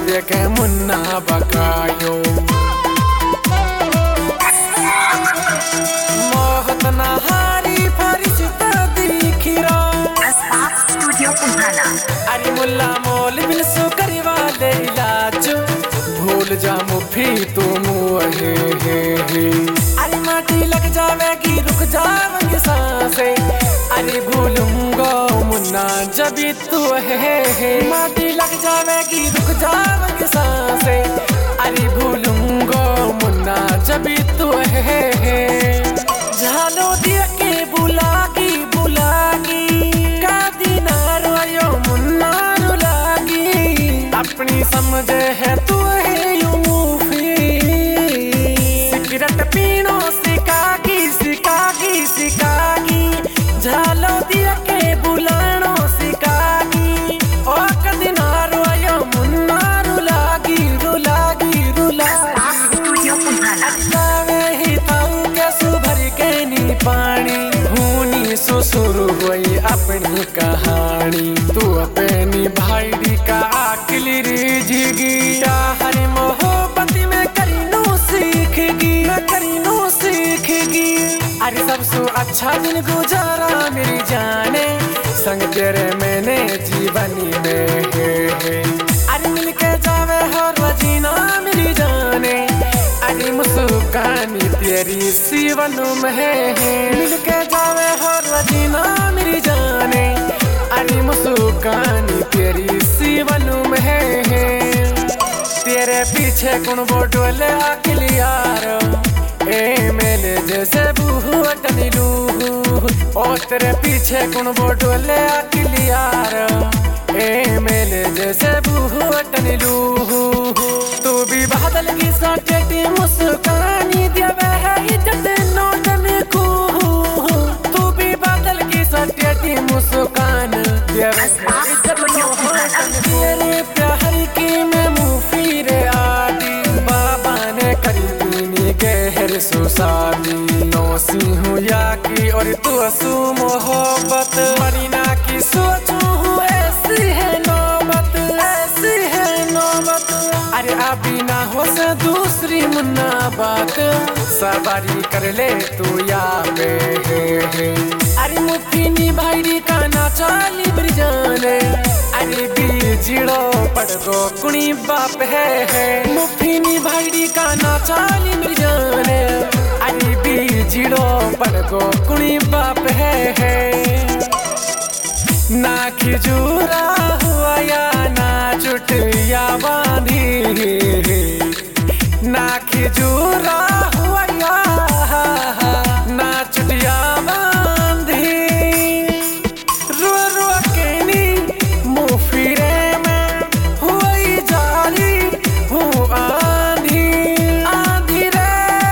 देखे मुन्ना बकायो मोहत नहारी फरिश्ता दिखिरा अरे मुल्ला मोल बिन सो करवा ले इलाज भूल जा मुफी तुम हे अरे माटी लग जावेगी रुक जावेंगे सांसें अरे भूलूंगा मुन्ना जबी तू है माटी लग जावेगी रुक जावेंगे सांसें अरे भूलूंगा मुन्ना जबी तू है झालो दिया के बुलागी का दिनार आयो मुन्ना रुलागी अपनी समझे है तू है यूं मुफी सिगरेट पीनो सिकागी झालो दिया के बुलानो सिकागी ओ कदिनारो आयो मुन्ना रुलागी ही ताऊ के सुभर के नी पानी भूनी सुसुर हुई अपनी कहानी तू अपनी भाईडी का आकली रिझगी हरी मोहब्बत में करीनो सीखेगी अरे सबसे अच्छा दिन गुजारा मेरी जाने संग तेरे मैंने जीवनी में है अरे मिलके जावे हर रजीना मेरी जाने अरे मुस्कानी तेरी सीवन में है मिलके जावे हर रजीना मेरी जाने अरे मुस्कानी तेरी सीवन में है तेरे पीछे कौन बोटोले अखिल यार ए मेले जैसे बूहू अटनी लूहू ओ तेरे पीछे कौन बोटोले अखिल यार ए मेले जैसे बूहू अटनी लूहू तू भी बादल की साटेटी मुस्कानी देवे है इज्जत नोटन को तू भी बादल की साटेटी मुस्कान देवे है इज्जत नोटन तेरे प्यार की मैं मुफी रे आदि बाबा ने करी गहर सुसादी नौसी हूँ या की और तू असू मोहब्बत मरीना की सोचूं हूँ ऐसी है नौबत अरे अभी ना हो से दूसरी मुन्ना बात सवारी कर ले तू या पे अरे मुफीनी भाईडी का ना चाली ब्रिजाने अरे बीजिड़ो पड़गो कुणी बाप है मुफीनी भाईडी का ना चाली ब्रिजाने अरे बीजिड़ो पड़गो कुणी बाप है ना खिजूरा हुआ या ना चुटिया बांधी ना खिजूरा हुआ या ना चुटिया बांधी रो के नी मुफिरे में हुई जाली हूँ आंधी रे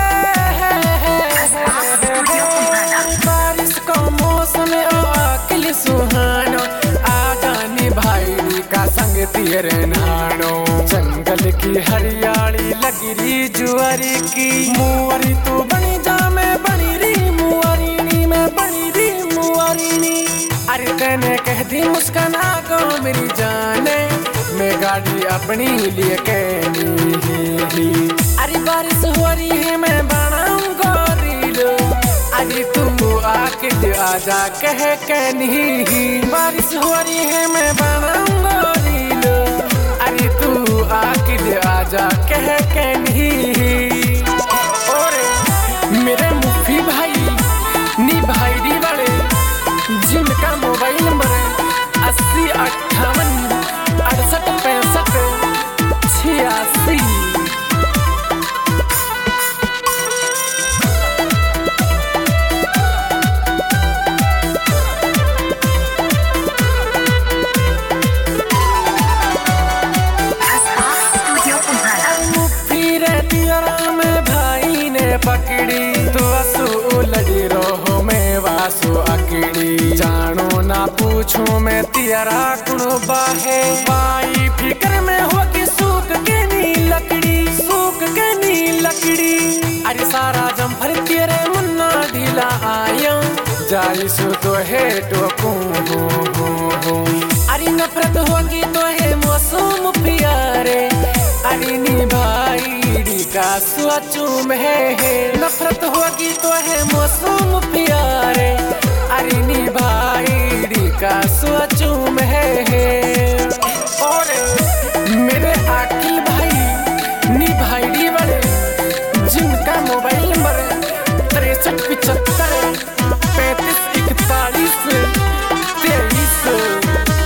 बारिश का मौसम अकेले सुहानो आ जानी भाई का संग तेरे नानो जंगल की हरियाली लगी री जुआरी की मुआरी तू बनी जा मैं बनी री मुआरी में बनी री मुआरी अरे तेने कह दी मुस्काना को मेरी जाने मैं गाड़ी अपनी लिए कहनी अरे बारिश हो रही है मैं बनाऊंगा रील अरे तुम आके आजा कह कहनी बारिश हो रही है मैं बनाऊंगा रील अरे तू आके आजा कह कहनी और मेरे मुफी भाई नी भाईडी वाले जिनका मोबाइल नंबर है 80 58 68 65 86 पकड़ी तो असू लड़ी रहो मैं वासु अकड़ी जानो ना पूछूं मैं तेरा कुण बाहे पाई फिक्र में होगी सूख के नी लकड़ी अरे सारा जम्फर तेरे मुन्ना ढीला आया जाइसु तो है टोकू अरे नफरत होगी तो है मौसम प्यारे अरे निभाई का सोचू में है नफरत होगी तो है मौसम प्यारे अरे निभाई का सोचू में है और मेरे आकिल भाई निभाई वाले जिनका मोबाइल नंबर 6375 3541 23।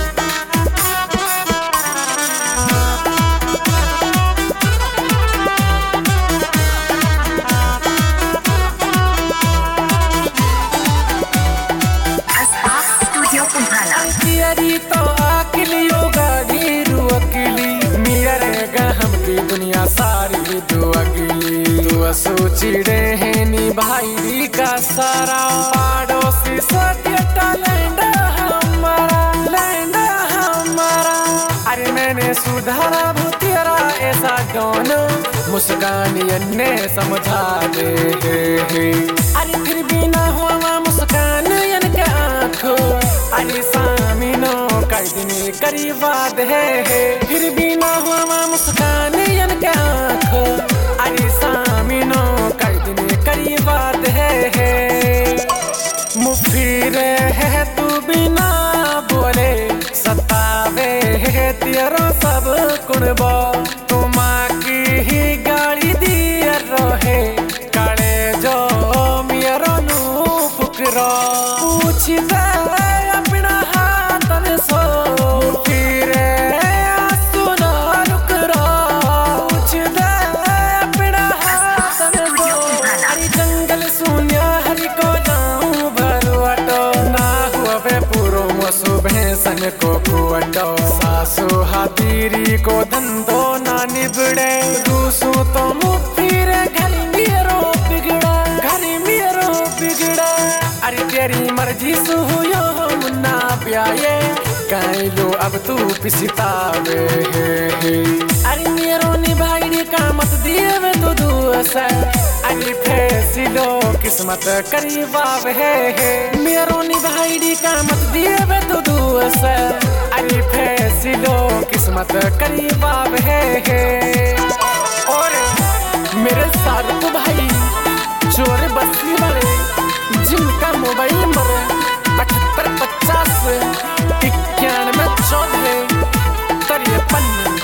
तो आकिलियो गाड़ी रुअकिली मियरेगा हमकी दुनिया सारी दुअकिली तू सोची रहे नी भाई का सारा पड़ोसी सत्य लैंड हमारा अरे मैंने सुधारा भूतियरा ऐसा दोनों मुस्कान ने समझा दे अरे फिर भी ना हुआ मुस्कान के आंखों अरे सामिनो कई दिन करीबाद है फिर भी ना हुआ मुस्कान के आंखों अरे सामिनो कई दिन करीबाद है मुफिर है तू बिना बोले सतावे है तेरा सब कुनबो तुम की ही गाड़ी दिया रहे काले जो मेरा नू फुकरो पूछ दे अपना हाथन सो फिर सुनो रुक रो पूछ दे अपना हाथन सो अरे जंगल सुनिया हरि को जाऊं भरवटो ना हुआ वे पूरो सुबह सन को कुवटो सासु हाथीरी को धंधो ना निबड़े रूसू तो मुफिर घर मेरो बिगड़ा अरे तेरी मर्जी सु हुयो मुन्ना प्याये काई लो अब तू पिसतावे अरे मेरो निभाई का मत दिए वे तो दूसरा अरे फैसलो किस्मत करीबाव है मेरो निभाई का मत दिए वे तो दूसरा अरे फैसलो किस्मत करीबाव है और मेरे साथ तो भाई चोर बस्ती वाले जिनका मोबाइल नंबर 7850 91 14 53।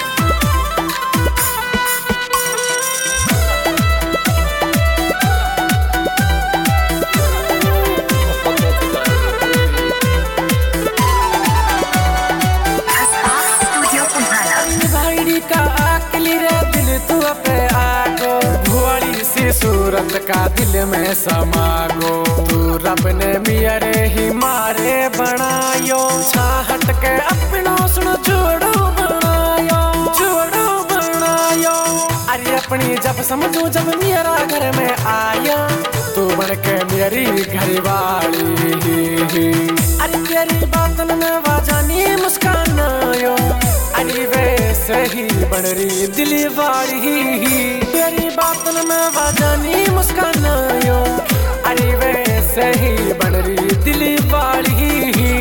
भाई का आकली रे दिल तू पे आगो भुआड़ी सी सूरत का दिल में समागो तू रब ने मियरे ही मारे बनायो छाहट के अपनों सुन जोड़ो बनायो अरे अपनी जब समझू जब मेरा घर में आया तू बन के मेरी घरवाली अरे तेरी बातन में वाजानी मुस्कान आयो अरे वैसे ही बन रही दिली वाली तेरी बातन में वाजानी मुस्कान आयो अरे वैसे ही बन रही दिली वाली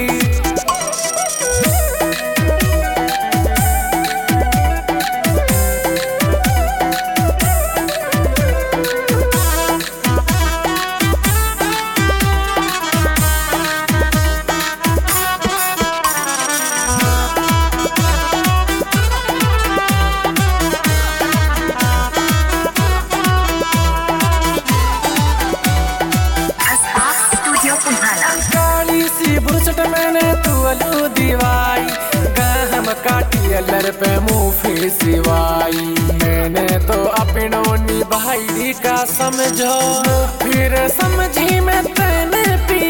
मैंने तू अलू दीवाई गहम काटी अल्लर पे मुँह सिवाई मैंने तो अपनों निभाई का समझो फिर समझी मैं तैने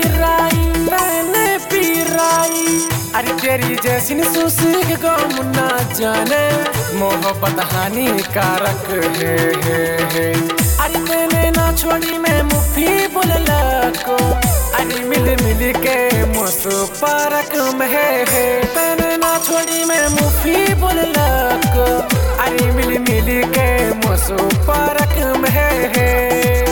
पीराई अरे तेरी जैसी सुसीख को मुन्ना जाने मोहब्बत हानिकारक है अरे मैंने ना छोड़ी मैं मुफी बोलला को अरे मिल के मुसु पारक में है मैंने ना छोड़ी मैं मुफी बोलला को अरे मिल के मुसु पारक में है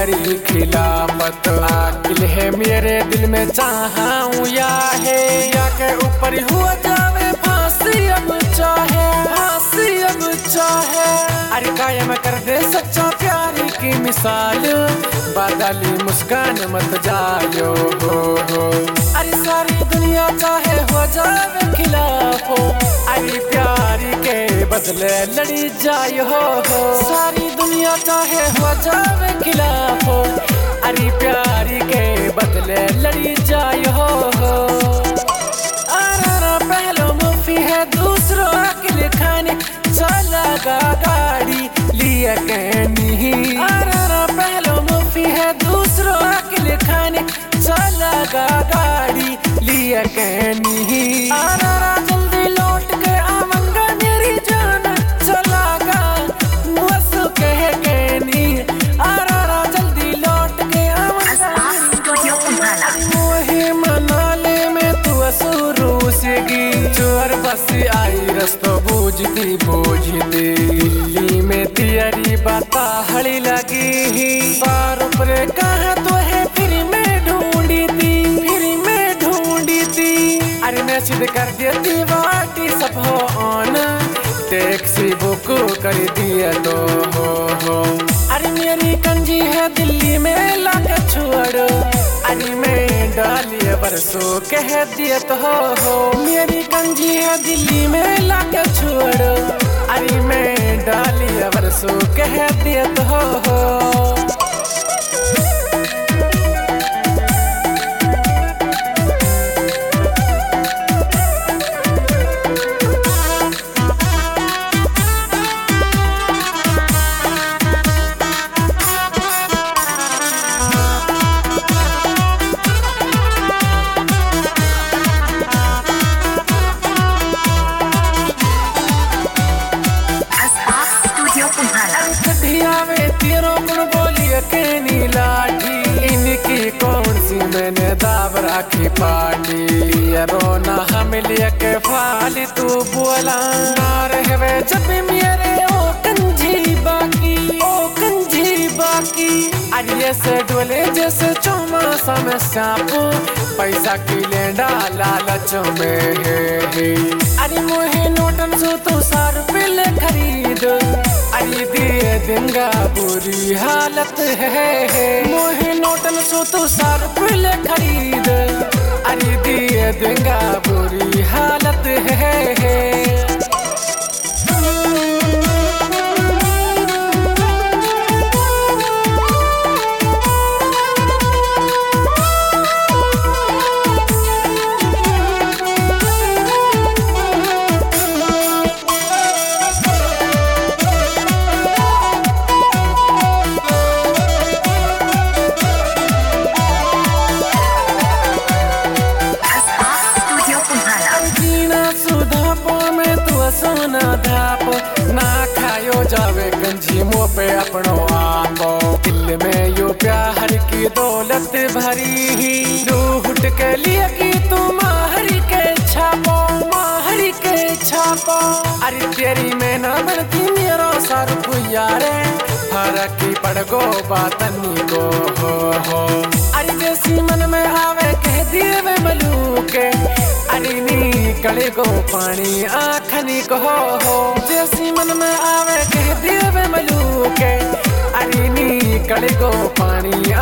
तेरी खिलाफत। आकिल है मेरे दिल में चाहूं या है या के ऊपर हुआ जावे फांसी अब चाहे, फांसी अब चाहे। अरे कायम कर दे सच्चा प्यार की मिसाल, बादली मुस्कान मत जायो हो। अरे सारी दुनिया चाहे हो जावे खिलाफ हो, अरे प्यार के बदले लड़ी जायो हो। सारी दुनिया चाहे हो जावे खिलाफ हो, अरे प्यार के बदले लड़ी जायो हो। पहलो मुफी है दूसरों अकेले खाने चला गाड़ी लिया कहनी। पहलो मुफी है दूसरों अकेले खाने चला गाड़ी लिया कहनी। जल्दी लौट के आवांगा मेरी जान चलागा मुझसे कह कहनी। जल्दी लौट के आवांगा मोहे मनाले में तू शुरू से चोर बस आई रस्तो बूझती बूझती। दिल्ली में तेरी बाता हड़ी लगी, सार ऊपर कहा तो है फिर मैं ढूंढी थी, फिर मैं ढूंढी थी। अरे मैसेज कर देती वाटी सब हो ऑन, टैक्सी बुक कर दिया तो हो। अरे मेरी कंजी है दिल्ली में लाके छोड़, अरे मैं डालिए बरसों कह दिया तो हो। मेरी कंजी है दिल्ली में लाके छोड़, अरे मैं डालिए बरसों कह दिया तो हो। इनकी कौन सी मैंने दाब राखी पार्टी। रोना हम लिया के फाली तू बोला ना रहे जब मेरे ओ कंजी बाकी, ओ कंजी बाकी। अरे से डोले जैसे चौमासा में सांप, पैसा की लेंडा लालच में है। अरे मोहे नोटन सो तो 100 रुपये खरीद, अरे दिए देंगा बुरी हालत है। मोहे नोटन सो तो 100 रुपये खरीद, अरे दिए देंगा बुरी हालत है। सोना धाप ना खायो जावे गंजी मुँह पे अपनो आपो। दिल में यो प्यार की दौलत भरी, रूठ के लिए की तू माहर के छापो, माहर के छापो। अरे तेरी में ना बनती मेरो सर यारे, फर्क की पड़ गो बातनी को हो। अरे जैसी मन में आवे कह दिए वे मलूके, अरे निकले को पानी आँखनी को हो। जैसी मन में आवे कह दिए वे मलूके, अरे निकले को पानी